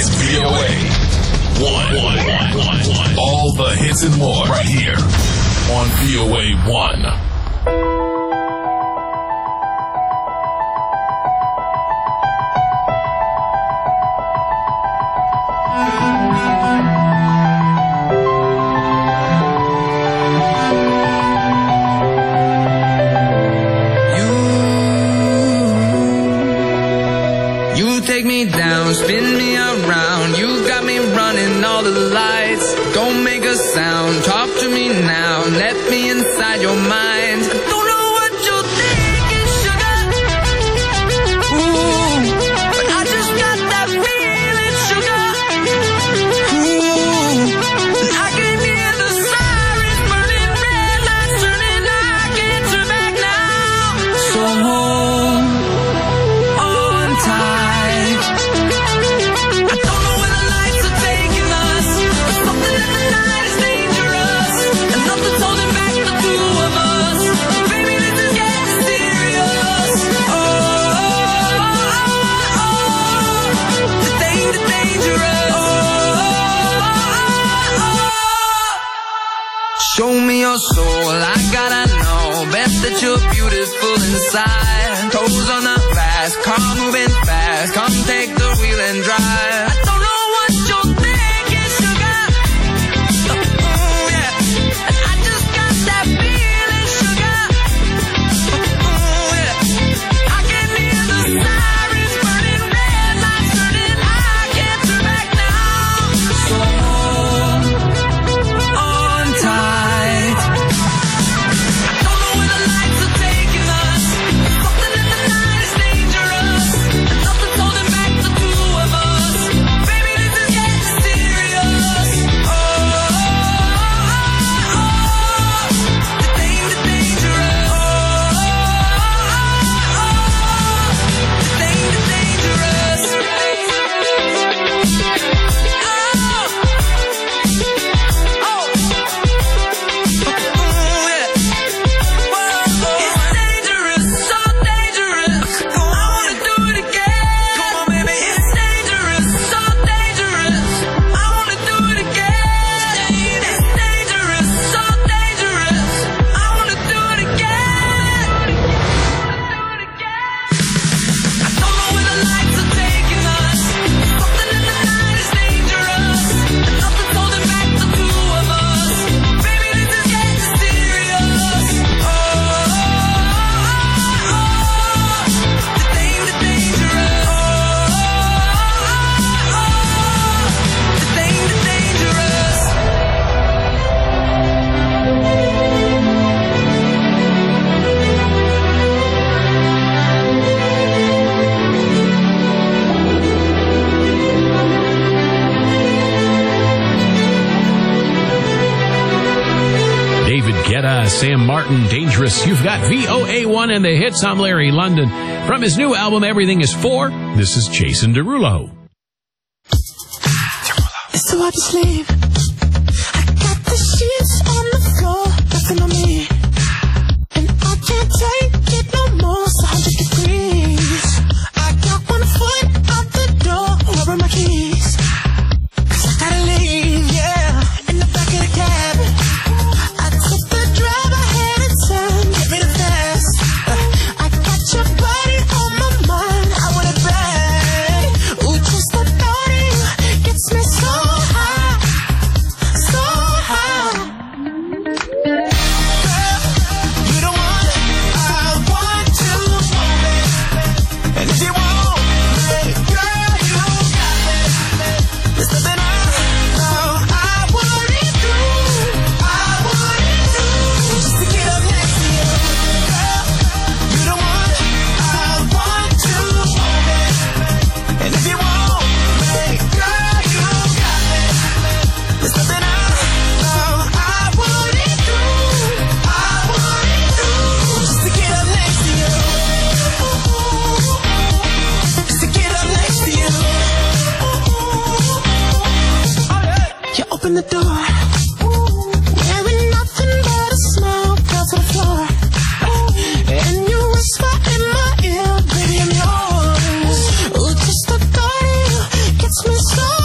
It's VOA 1. All the hits and more right here on VOA 1. Take me down, spin me around. You got me running all the lights. Don't make a sound, talk to me now. Let me inside your mind. I don't know what you're thinking, sugar. Ooh, but I just got that feeling, sugar. Ooh, and I can hear the sirens burning, red lights turning. I can't turn back now. So hold on tight. Show me your soul, I gotta know. Bet that you're beautiful inside. Toes on the glass, car moving fast. Come take the wheel and drive. I don't know what you're thinking, sugar. Yeah. And I just got that feeling, sugar. Yeah. I can hear the sirens burning, red lights turning. I can't turn back now. So hold on tight. Sam Martin, Dangerous. You've got VOA1 and the hits. I'm Larry London. From his new album, Everything is 4, this is Jason Derulo. It's so hard to sleep. I got the sheets on the floor, nothing on me. And I can't take it no more, it's 100 degrees. I got 1 foot out the door, where are my keys? 'Cause I gotta leave, yeah, in the back of the cab. I took the drive ahead of time, get rid of fast. I got your body on my mind, I want it bad. Ooh, just the thought of you gets me so high, so high. Girl, you the one I want to hold it. And if you want me, girl, you got me. There's nothing I wouldn't do, just to get up next to you. Girl, you the one I want to hold it. And if you want me, girl, you got me. There's nothing I wouldn't do, just to get up next to you. Just to get up next to you. You open the door, wearing nothing but a smile, fell to the floor. And you whisper in my ear, baby, I'm yours. Ooh, just the thought of you gets me so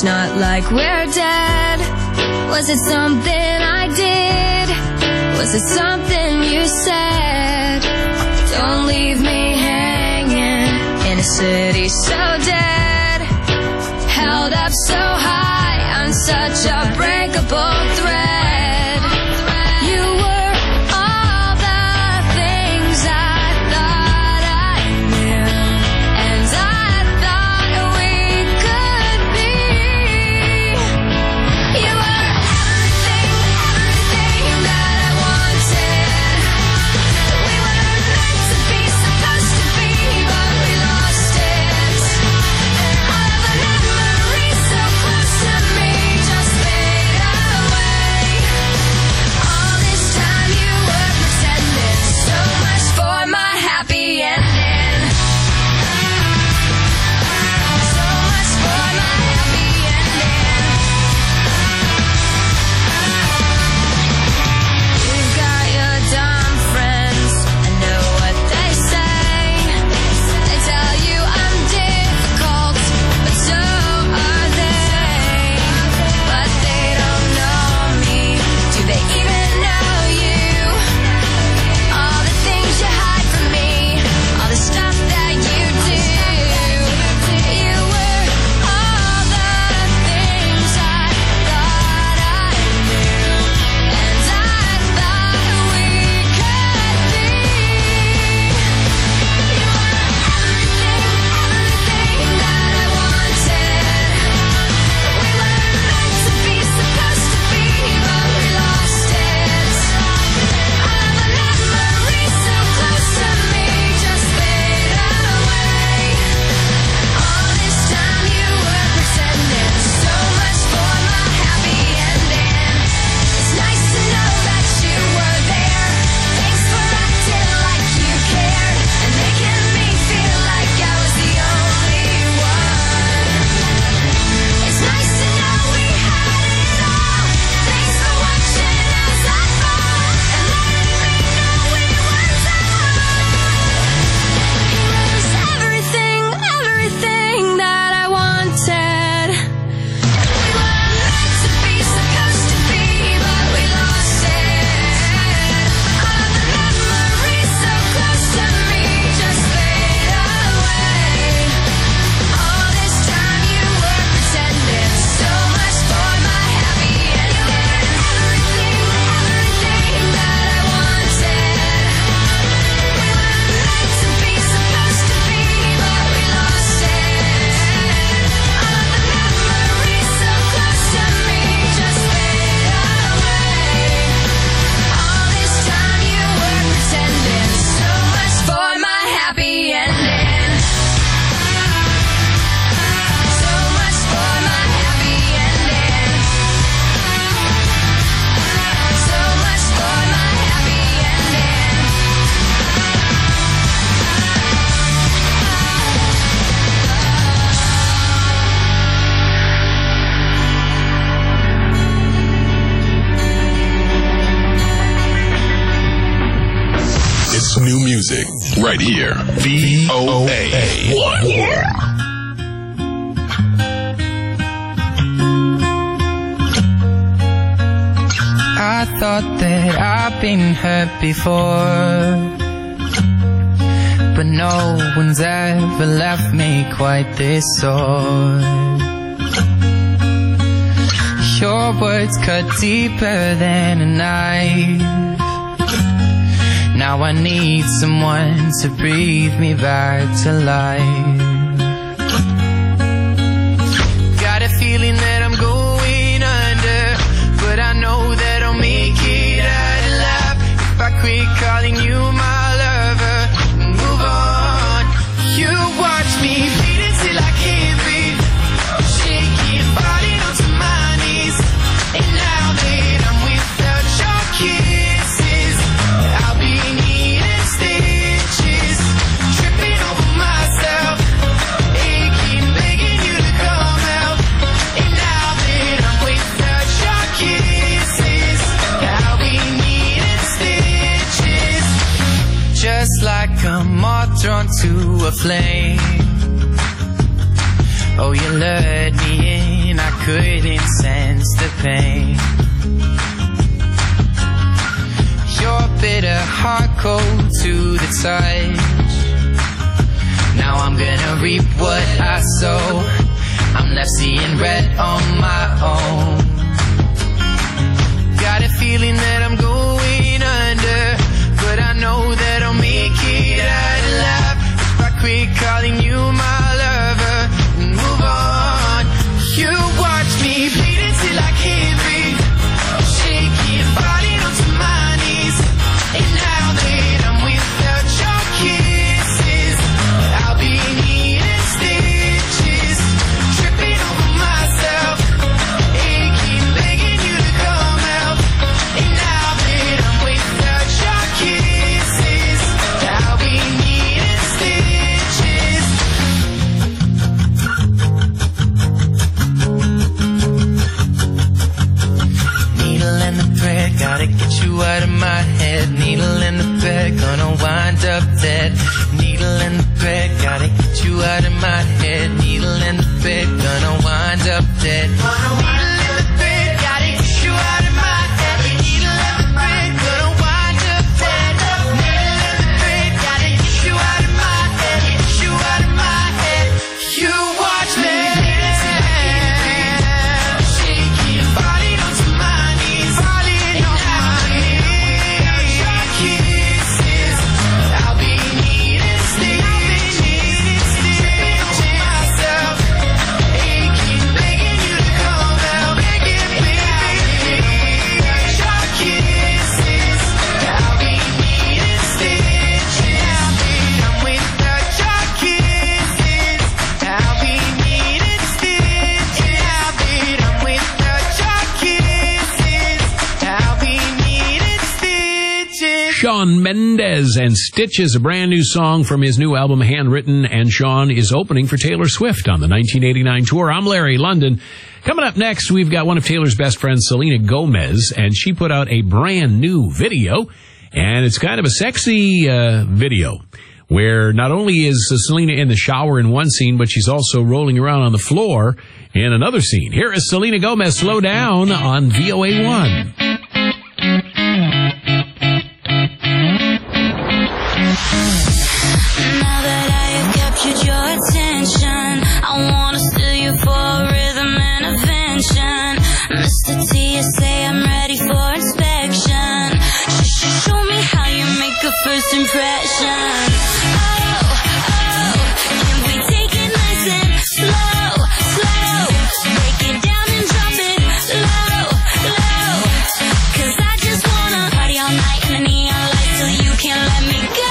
It's not like we're dead. Was it something I did? Was it something you said? Don't leave me hanging in a city so dead, held up so high on such a breakable thread. You were all the things I thought I knew, and I thought we could be. You were everything, everything that I wanted. We were meant to be, supposed to be, but we lost it. All of the memories so close to me just fade away. All this time you were pretending, so much for my happy ending. So much for my happy ending. You've got your dumb friends, I know what they say. They tell you I'm difficult, but so are they. But they don't know me. Do they even know you? All the things you hide from me, all the stuff that you do. You were all the things I thought I knew, and I thought we could be. You were everything, everything that I wanted. We were meant to be, supposed to be, but we lost it. All of the memories so close to me just fade away. All this time you were pretending, so much for my happy ending. It's nice to know that you were there. Thanks for acting like you cared and making me feel like I was the only one. It's nice to know we had it all. Thanks for watching as I fall and letting me know we were done. You was everything, everything that I wanted. We were meant to be, supposed to be, but we lost it. All of the memories so close to me just fade away. All this time you were pretending, so much for my happy ending. Everything, everything that I wanted. We were meant to be, supposed to be, but we lost it. All of the memories so close to me just fade away. All this time you were pretending, so much for my happy ending. So much for my happy ending. So much for my happy ending. It's new music right here. VOA1. I thought that I've been hurt before, but no one's ever left me quite this sore. Your words cut deeper than a knife. Now I need someone to breathe me back to life. Got a feeling that I'm going under, but I know that I'll make it out alive if I quit calling you my lover and move on. You watch me bleed until I can't breathe, shaking, falling onto my knees. And now that I'm without your kisses, I'll be needing stitches, tripping over myself, aching, begging you to come out. And now that I'm without your kisses, I'll be needing stitches, just like a moth drawn to a flame. Oh, you lured me in and I couldn't sense the pain. Your bitter heart cold to the touch. Now I'm gonna reap what I sow. I'm left seeing red on my own. Got a feeling that I'm going under, but I know that I'll make it out alive if I quit calling you my lover and move on. You watch me bleed until I can't breathe, shaking, falling onto my knees. And now that I'm without your kisses, I'll be needing stitches, tripping over myself, aching, begging you to come out. And now that I'm without your kisses, I'll be needing stitches. Needle in the thread, gotta get you out of my head. Needle in the thread, gonna wind up dead. Needle in the thread, gotta get you out of my head. Needle in the thread, gonna wind up dead. Needle in the thread, gotta get you out of my head. Needle in the thread, gonna wind up dead. Needle in the thread, gotta get you out of my head. Get you out of my head. You watch me shaking, falling onto my knees, falling on my knees. Your kisses, I'll be needing stitches, tripping over myself, aching, begging you to come out, begging, baby. Your kisses, I'll be needing stitches. I'm without your kisses, I'll be needing stitches. I'm without your kisses, I'll be needing stitches. Shawn Mendes and Stitches, a brand new song from his new album Handwritten, and Shawn is opening for Taylor Swift on the 1989 tour. I'm Larry London. Coming up next, we've got one of Taylor's best friends, Selena Gomez, and she put out a brand new video, and it's kind of a sexy video where not only is Selena in the shower in one scene, but she's also rolling around on the floor in another scene. Here is Selena Gomez, Slow Down, on VOA1. Now that I have captured your attention, I wanna steal you for a rhythm intervention. Mr. TSA, I'm ready for inspection. Show me how you make a first impression. Can we take it nice and slow, slow? Break it down and drop it low, low. 'Cause I just wanna party all night in the neon lights till you can't let me go.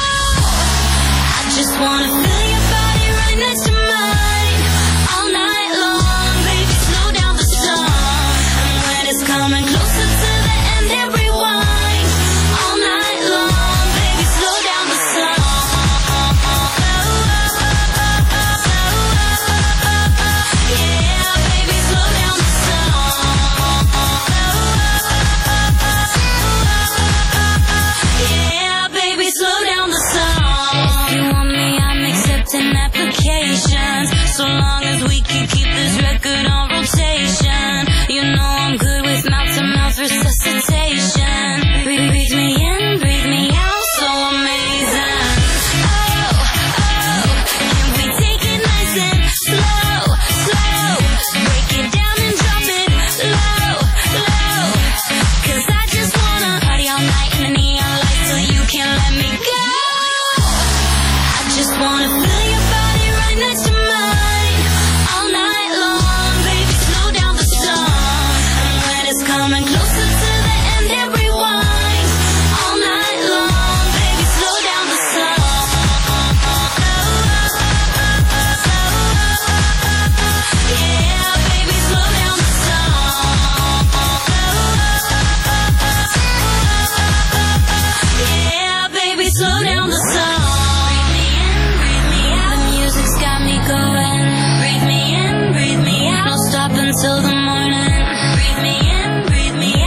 I just wanna feel your body right next to mine all night long, baby. Slow down the song, and when it's coming closer to the end, then rewind all night long, baby. Slow down the song. Yeah, baby, slow down the song. Yeah, baby, slow down the song. If you want me, I'm accepting applications, so long as we can keep this record on rotation. You know I'm good with mouth-to-mouth resuscitation. Breathe me in, breathe me out, so amazing. Can we take it nice and slow, slow? Break it down and drop it low, low. 'Cause I just wanna party all night in the neon lights till you can't let me go. I just wanna feel your body right next to mine all night long, baby. Slow down the song, and when it's coming closer to the end, then rewind all night long, baby. Slow down the song. Yeah, baby, slow down the song. Yeah, baby, slow down the song. Breathe me in, breathe me out. The music's got me going. Breathe me in, breathe me out. No stop until the morning. Breathe me in, breathe me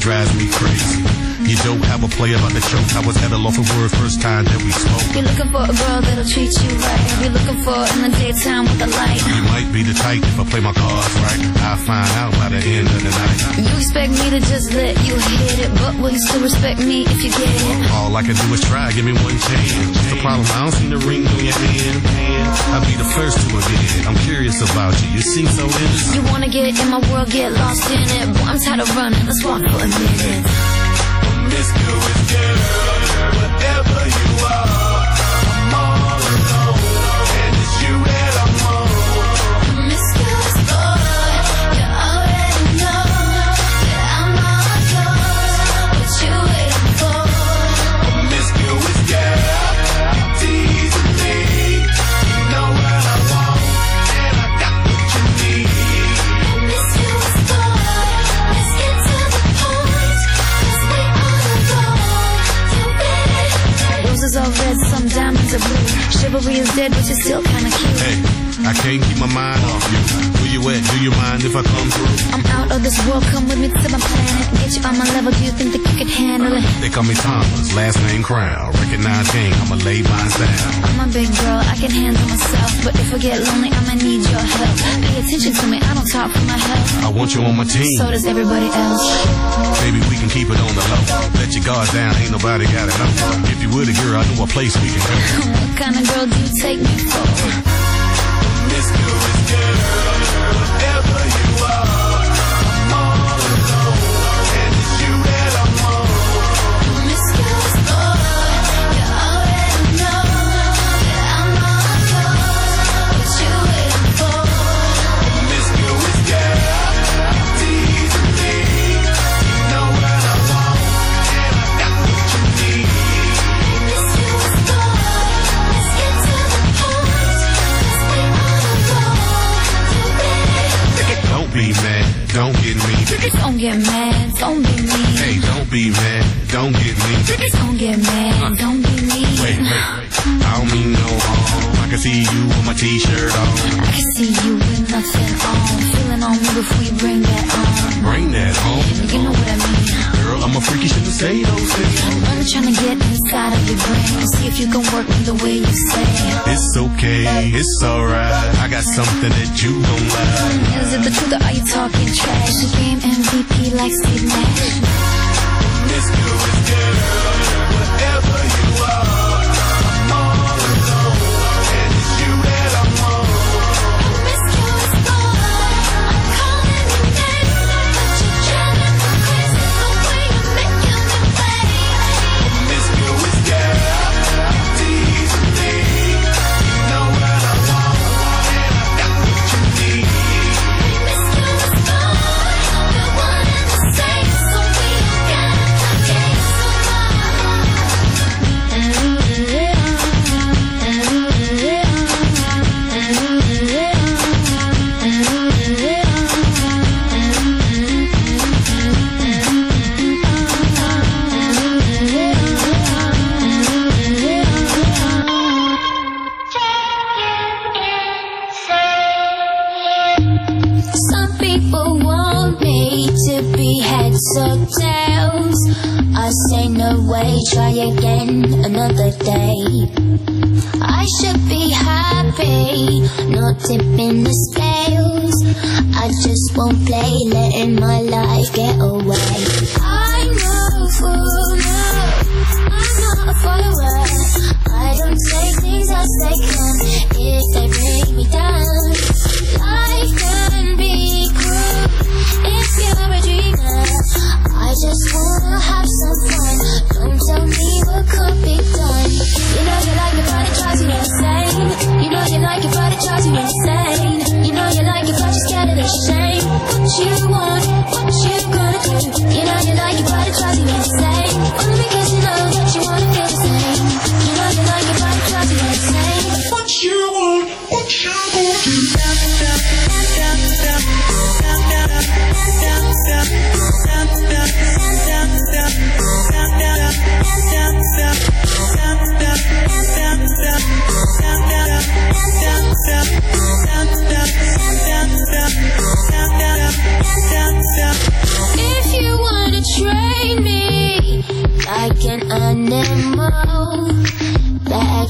drives me crazy. You don't have a play about the choke. I was at a loss for word first time that we spoke. You're looking for a girl that'll treat you right. You're looking for in the daytime with the light. You might be the type if I play my cards right. I'll find out by the end of the night. You expect me to just let you hit it, but will you still respect me if you get it? All I can do is try, give me one chance. What's the problem? I don't see the ring on your hand. I'll be the first to admit it. I'm curious about you. You seem so innocent. You wanna get in my world, get lost in it. Boy, I'm tired of running, let's walk for a minute. Promiscuous girl, whatever you are, I'm all alone, and it's you that I'm on. Promiscuous boy, you already know that I'm all yours. What you waiting for? Promiscuous girl, teasing me. You know what I want, and I got what you need. Promiscuous boy, let's get to the point, 'cause we on the road. You ready? Roses are red, some diamonds are blue. Chivalry is dead, but you're still kinda cute. Hey, I can't keep my mind off you. Where you at? Do you mind if I come through? I'm out of this world, come with me to my planet. Get you on my level, do you think that you could handle it? They call me Thomas, last name Crown. Recognize game, I'ma lay mine down. I'm a big girl, I can handle myself. But if I get lonely, I'ma need your help. Pay attention to me, I don't talk for my health. I want you on my team. So does everybody else. Baby, we can keep it on the low. Let your guard down, ain't nobody gotta know. If you were the girl, I know a place we can go. What kind of girl do you take me for? Promiscuous girl, whatever you are, I'm all alone, and it's you that I'm on. Promiscuous boy, you already know that I'm all yours. What you waiting for? Promiscuous girl, teasing me. You know what I want, and I got what you need. Promiscuous boy, let's get to the point, 'cause we on the road. You ready? Don't be mad, don't get me. Don't get mad, don't be mean. Hey, don't be mad, don't get me. Don't get mad, don't be mean. Wait, I don't mean no harm. I can see you with my t-shirt on. I can see you with nothing on. Feeling on me before you bring that on. Bring that home. You know what I mean. Girl, I'm a freaky, shouldn't say those things. I'm trying to get inside of your brain. See if you can work me the way you say. It's okay, it's alright. I got something that you don't like. Is it the truth or are you talking trash? The game MVP like Steve Nash. Promiscuous girl, whatever you are, I'm all alone, and it's you that I'm on. Promiscuous boy, I'm calling your name, but you're driving me crazy the way you're making me wait. Promiscuous girl, teasing me. You know what I want, and I got what you need. Promiscuous boy, we're one and the same, so we don't gotta chase Some people want me to be heads or tails. I say no way, try again another day. I should be happy, not tipping the scales. I just won't play, letting my life get away. I know for now, I'm not a follower. I don't say things as they come if they bring me down. Life can be cruel if you're a dreamer. I just wanna have some fun. Don't tell me what could be done. You know you like it, but it drives you insane. You know you like it, but it drives you insane. You know you like it, but you're scared of the shame. What you want, what you gonna do? You know you like it, but it drives you insane. Only because you know that you wanna feel the same. You know you like it, but it drives you insane. What you want, what you gonna do? If you wanna try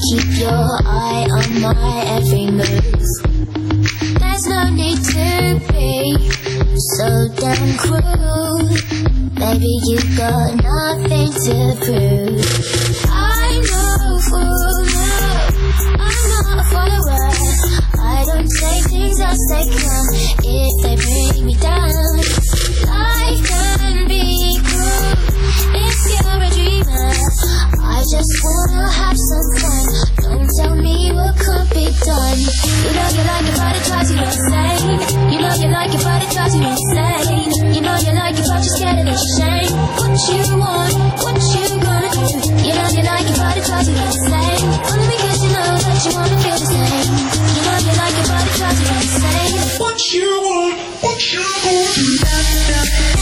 keep your eye on my every move. There's no need to be so damn cruel. Baby, you got nothing to prove. I know for you, I'm not a follower. I don't say things as they come if they bring me down. Life can be cruel if you're a dreamer. I just wanna have some fun. Don't tell me what could be done. You know you like it, but it drives you insane. You know you like it, but it drives you insane. You know you like it, but you're scared of the shame. What you want, what you gonna do? You know you like it, but it drives you insane. Only because you know that you wanna feel the same. You know you like it, but it drives you insane. What you want, what you gonna do?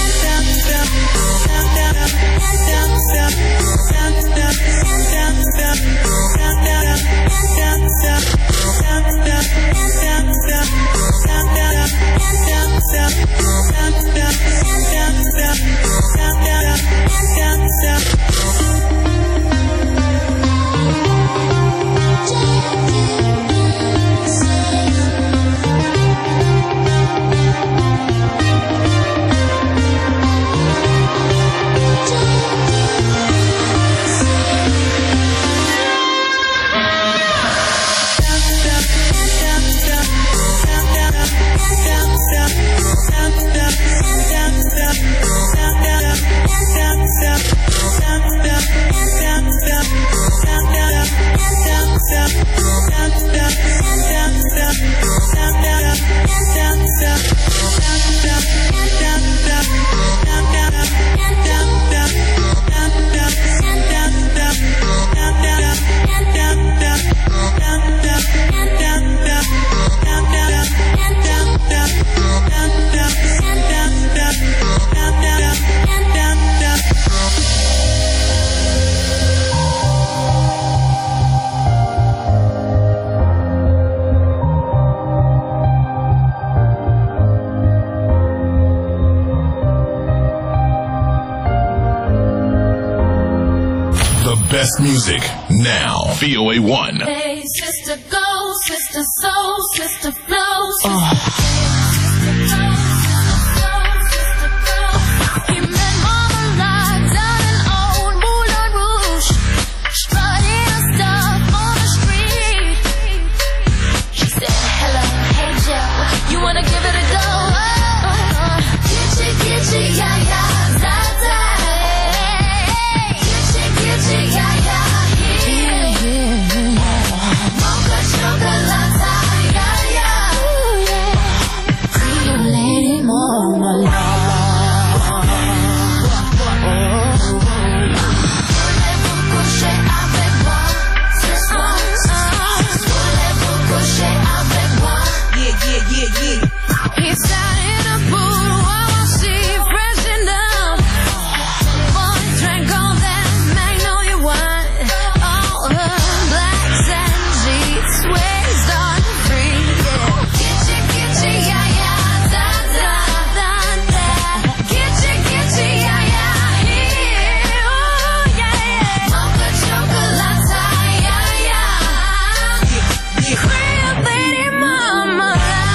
Best music now. VOA 1. Hey, sister, go, sister, soul, sister, flow. He met Mama Live down in old Moulin Rouge, strutting her stuff on the street. She said, hello, hey Joe, you wanna give it a go? Kitchen, yeah, yeah, da-da. He sat in a pool while she freshened up. Boy drank all that magnolia wine. All her blacks and sheets waves on free. Kitchen, yeah, yeah, da da da da. Kitchen, yeah, yeah, here, oh yeah, yeah. Mocha chocolate, yeah, yeah. Real lady mama.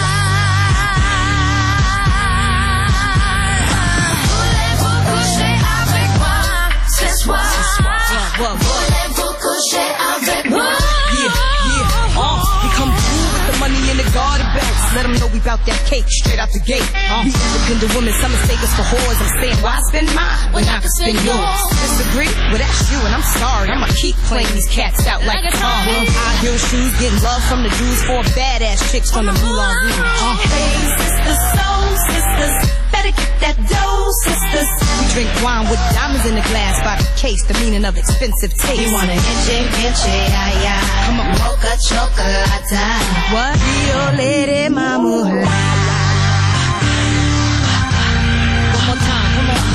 Let them know we bout that cake straight out the gate. We independent women, some mistake us for whores. I'm saying, why spend mine when I can spend yours? Disagree? Well, that's you, and I'm sorry. I'ma keep playing these cats out like a car. High heel shoes, getting love from the dudes, 4 badass chicks from the Moulin Rouge. Hey, sisters, soul sisters, better get that dough, sisters. We drink wine with diamonds in the glass by the case, the meaning of expensive taste. You wanna inche, yeah, yeah. Come on, Mocha chocolate. what? Rio Lady Mamula. One more time, come on.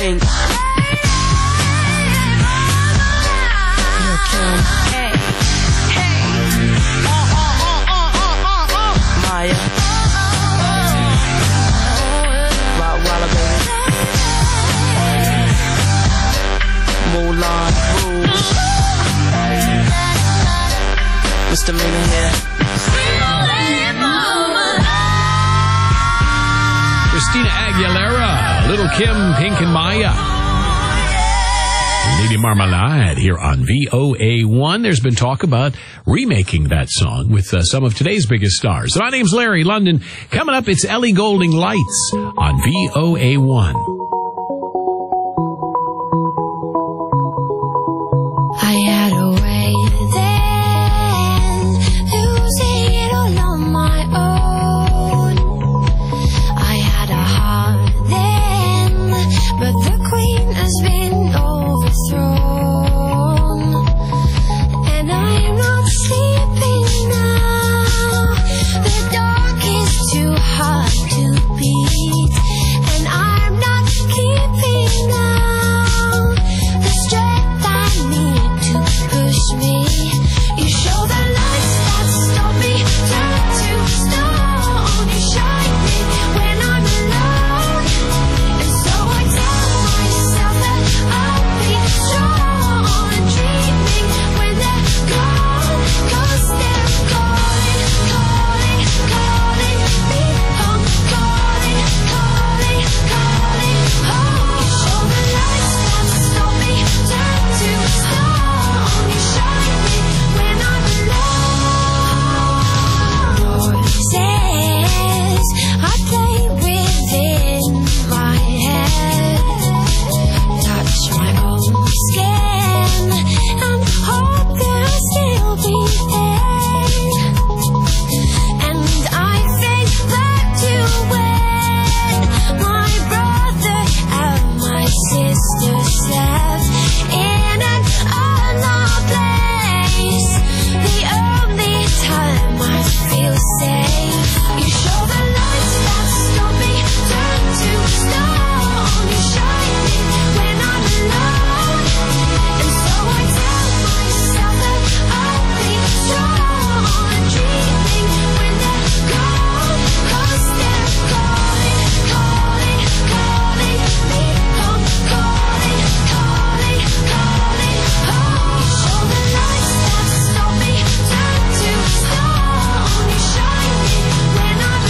Pink. Lil' Kim. Hey. Maya. Rottweiler, baby. Moulin Rouge. Misdemeanor here. Christina Aguilera, Little Kim, Pink and Maya. Lady Marmalade here on VOA1. There's been talk about remaking that song with some of today's biggest stars. My name's Larry London. Coming up, it's Ellie Goulding, Lights on VOA1. I had a way then, losing it all on my own. I had a heart then, but the queen has been overthrown. And I'm not sleeping now. The dark is too hard to beat, and I'm not keeping down the strength I need to push me. You show the lights that stop me, turn to stone. You shine me when I'm alone, and so I tell myself that I'll be strong and dreaming when they're gone, 'cause they're calling, calling, calling me home, calling, calling, calling home. You show the lights that stop me, turn to stone. You shine me when I'm alone. Voices I play within my head, touch my own skin and hope they'll still be there. And I think back to when my brother and my sister slept in another place. The only time I feel safe. You show the lights that stop me, turn to stone. You shine me when I'm alone, and so I tell myself that I'll be strong and dreaming when they're gone, 'cause they're calling, calling, calling me home, calling, calling, calling home. You show the lights that stop me, turn to stone. You shine me when I'm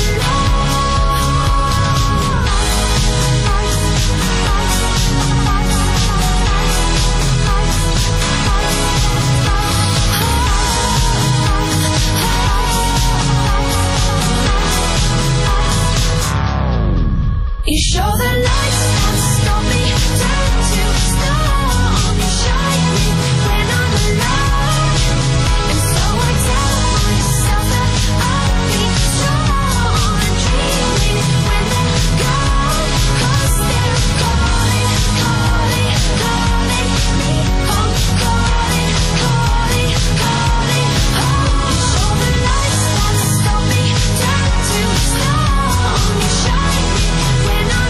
You show the lights that stop me, turn to stone. You shine me when I'm alone, and so I tell myself that I'll be strong and dreaming when they're gone, 'cause they're calling, calling, calling me home, calling, calling, calling home. You show the lights that stop me, turn to stone. You shine me when I'm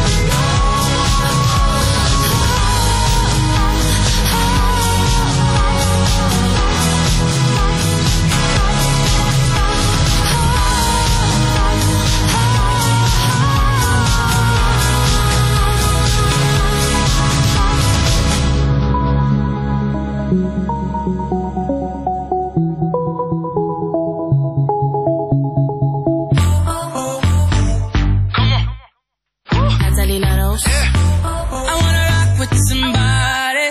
Antalilados. I wanna rock with somebody.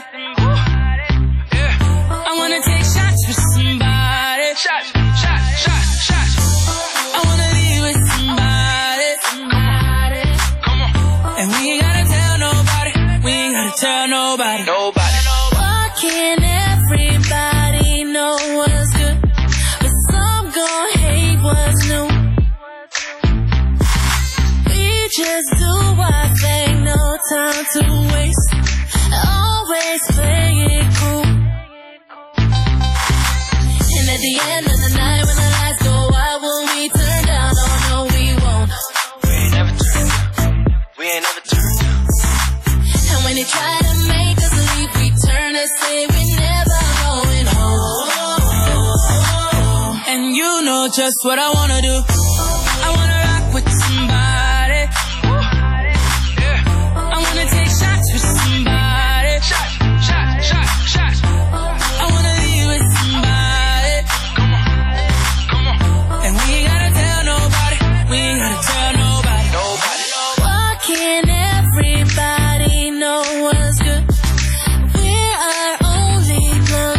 I wanna take shots with somebody. Shots. I wanna be with somebody. And we ain't gotta tell nobody. We ain't gotta tell nobody. Why can't everybody know what's good, but some gon' hate what's new? We just do our thing, no time to waste. Always play it cool. And at the end of the night, when the lights go out, will we turn down? Oh no, we won't. We ain't never turn down. And when they try to make us leave, we turn and say we're never going home. And you know just what I wanna do. I wanna rock with somebody. I wanna take shots with somebody. Shot. I wanna leave with somebody. Come on. And we ain't gotta tell nobody. We ain't gotta tell nobody. Why can't everybody know what's good? We're our only plug.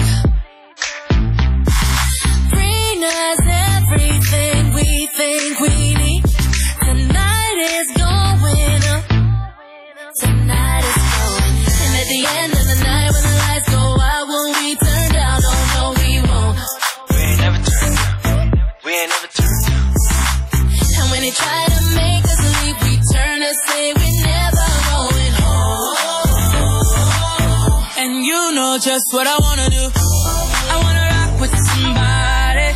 Bring us everything we think we need. Tonight is going up. Tonight is going. And at the end of the night when the lights go out, will we turn down? Oh no, we won't. We ain't never turned down. And when they try to make us leave, we turn and say we're never going home. And you know just what I wanna do. I wanna rock with somebody.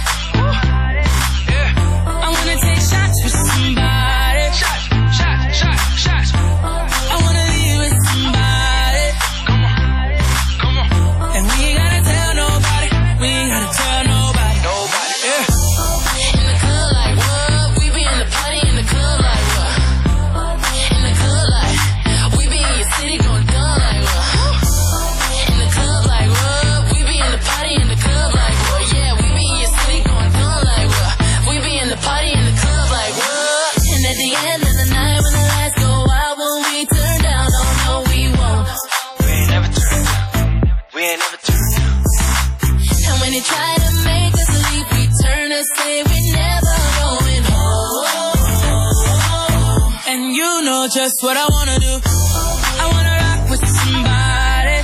I wanna take shots with somebody. Shot. I wanna leave with somebody. Come on. And we ain't gotta tell nobody. We ain't gotta tell nobody. Yeah. In the club like what? We be in the party in the club like what? In the club like we be in your city going dumb like what? In the club like what? We be in the party in the club like what? Yeah, we be in your city going dumb like what? We be in the party in the club like what? And at the end of the night when the lights go out, will we turn down? Oh no, we won't. We ain't never turned down. And when they try to make us leave, we turn and say we're never going home. And you know just what I wanna do. I wanna rock with somebody.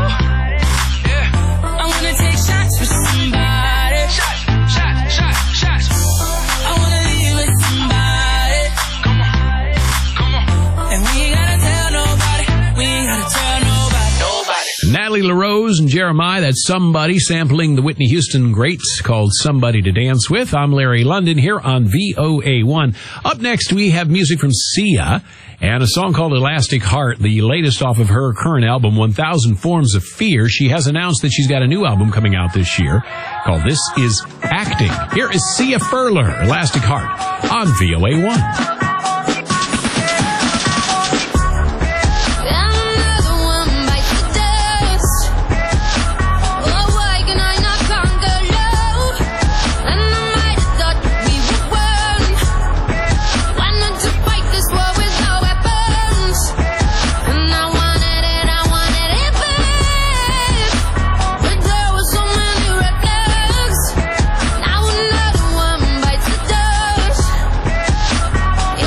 I wanna take shots with somebody. Shot. I wanna leave with somebody. Come on. And we ain't gotta tell nobody. We ain't gotta tell nobody. Natalie LaRose and Jeremiah, that's Somebody, sampling the Whitney Houston greats called Somebody to Dance With. I'm Larry London here on VOA1. Up next, we have music from Sia and a song called Elastic Heart, the latest off of her current album, 1,000 Forms of Fear. She has announced that she's got a new album coming out this year called This Is Acting. Here is Sia Furler, Elastic Heart, on VOA1. Another one bites the dust. Oh, why can I not conquer love? And I might have thought we would win. Why not to fight this war with no weapons? And I wanted it back. But there were so many red flags. Now another one bites the dust.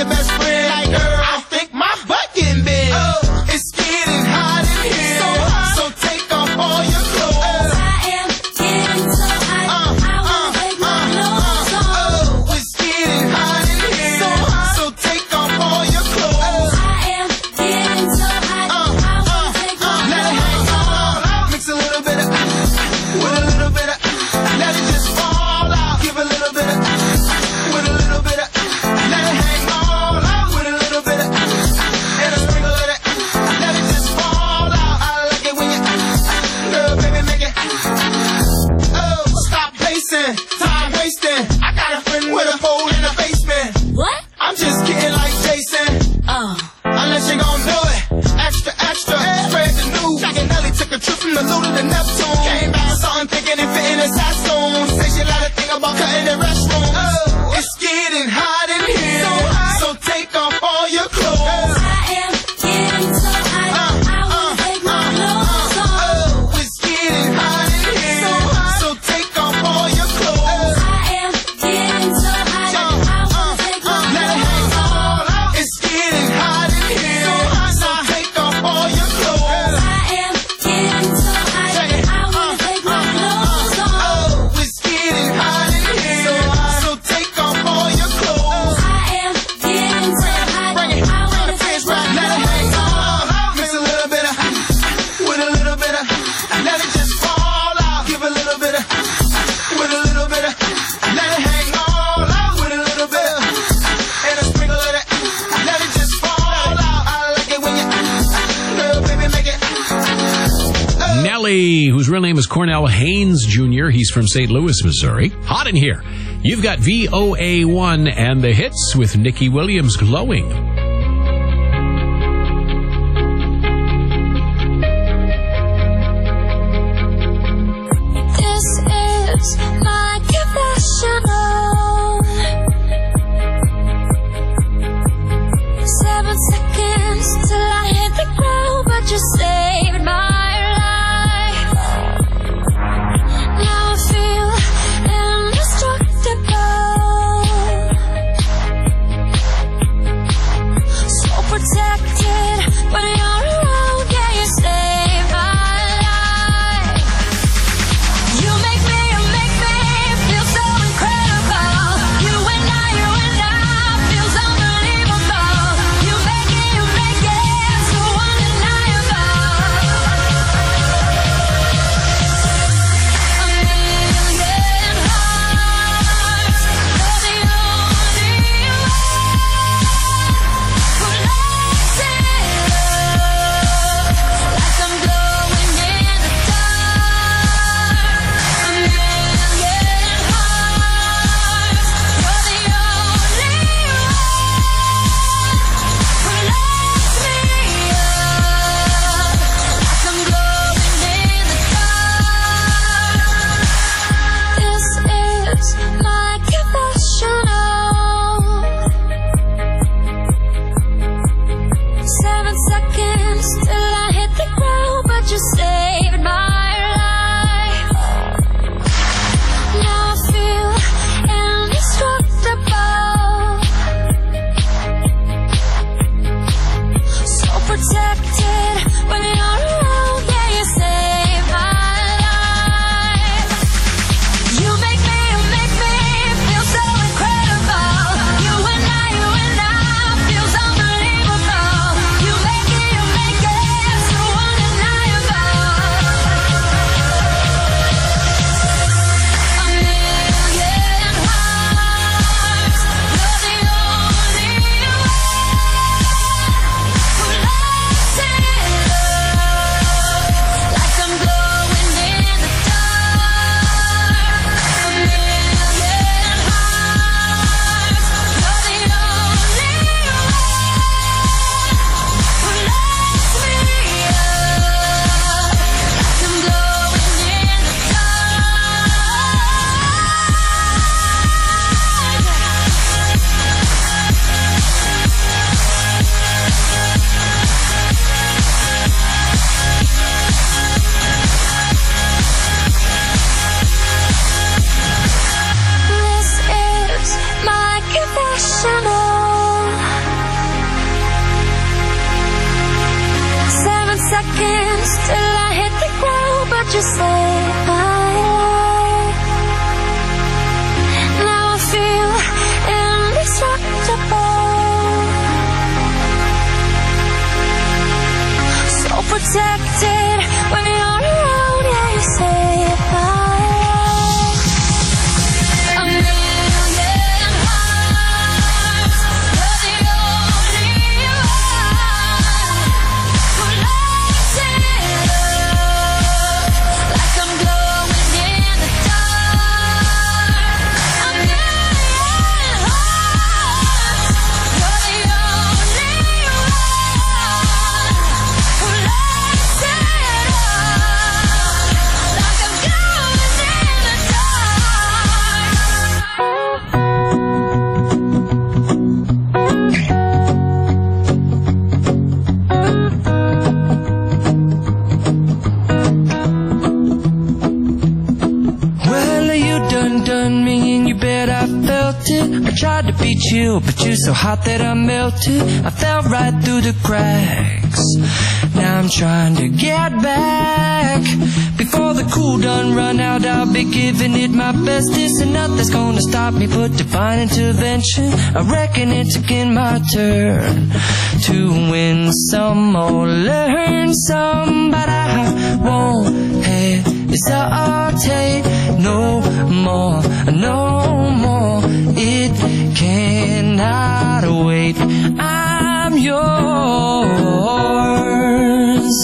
your best friend. Like, girl, I think my butt getting big. It's getting hot in here. So hot. So take off all your clothes. I am getting so hot. I wanna take my clothes off. It's getting hot in here. So hot. So take off all your clothes. I am getting so hot. I wanna take my Let it hang all out. Mix a little bit of with a little bit of. Let it just fall out. Give a little bit of with a little bit of. Let it hang all out with a little bit of and a sprinkle of that. Let it just fall out. I like it when you girl, baby, make it. Oh, stop pacing, time wasting. I got a friend with a hole in the basement. What? I'm just kidding like Jason. Unless you gon' do it. Extra, extra. Spread the news. Jack and Nelly took a trip from the Luda to Neptune. Came back with something thinking it fit in his hat stone. Say she let her think about cutting the restroom. It's getting hot in here. So hot. So take off all your clothes. I am getting so hot. I wanna take my clothes off. It's getting hot in here. So hot. So take off all your clothes. I am getting so hot. I wanna take my Let it hang clothes off. all out. It's getting hot in here. So hot. So take off all your clothes. I am getting so hot. I wanna take my clothes off. It's getting hot in here. So take off all your clothes. I am getting so hot. Bring it. I Bring wanna the take fridge my back. Let it hang clothes all off. out. Mix a little bit of with a little bit of. Let it just fall out. Give a little bit of with a little bit of. Let it hang all out with a little bit of and a sprinkle of that. Let it just fall out. I like it when you girl, baby, make it. Nelly, whose real name is Cornell Haynes Jr. He's from St. Louis, Missouri. Hot in here. You've got VOA1 and the hits with Nikki Williams, Glowing. This is my confessional. 7 seconds till I hit the ground, but you saved my life. Now I feel indestructible. So protected when you're around, yeah, you save my life. You make me feel so incredible. You and I feels unbelievable. You make it so undeniable. seconds till I hit the ground, but you say bye. Now I feel indestructible, so protected when you're around. Yeah, you say bye. A million hearts, but the only one who lights it up like I'm glowing in the dark. A million hearts, but the only one who lights it up like I'm glowing in the Well, you done me and you bet I felt it. I tried to be chill, but you're so hot that I melted. I fell right through the cracks. Now I'm trying to get back. Before the cool done run out, I'll be giving it my bestest, and nothing's gonna stop me but divine intervention. I reckon it's again my turn to win some or learn some, but I won't hesitate no more, no more. It cannot wait. I'm yours.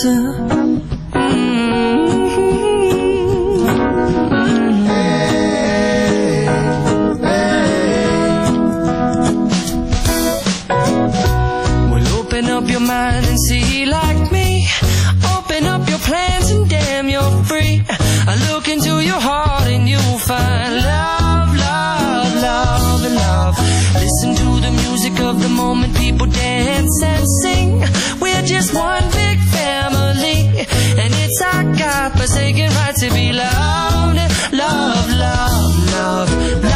Well, open up your mind and see like me. Open up your plans and damn, you're free. I look into your heart and you'll find love, love, love, and love. Listen to the music of the moment, people dance and sing. We're just one big family, and it's our God-forsaken right to be loved. Love, love, love,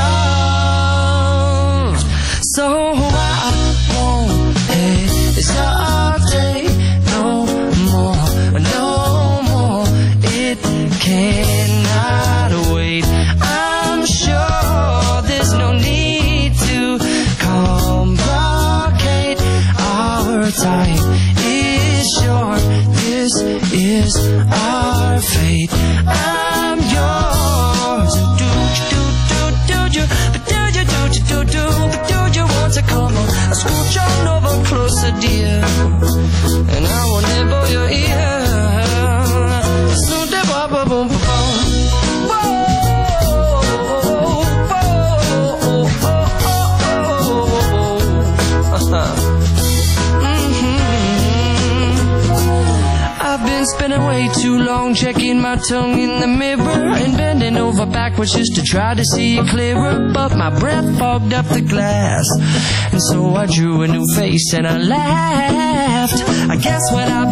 love. So I won't hesitate no more, no more. It cannot wait. I'm sure there's no need to complicate. Our time is short. This is our fate. I'm yours. Do you, but do you, but do you want to come on? Scooch on over closer, dear, and I will nibble your ear. I've been spending way too long checking my tongue in the mirror and bending over backwards just to try to see it clearer, but my breath fogged up the glass, and so I drew a new face and I laughed. I guess when I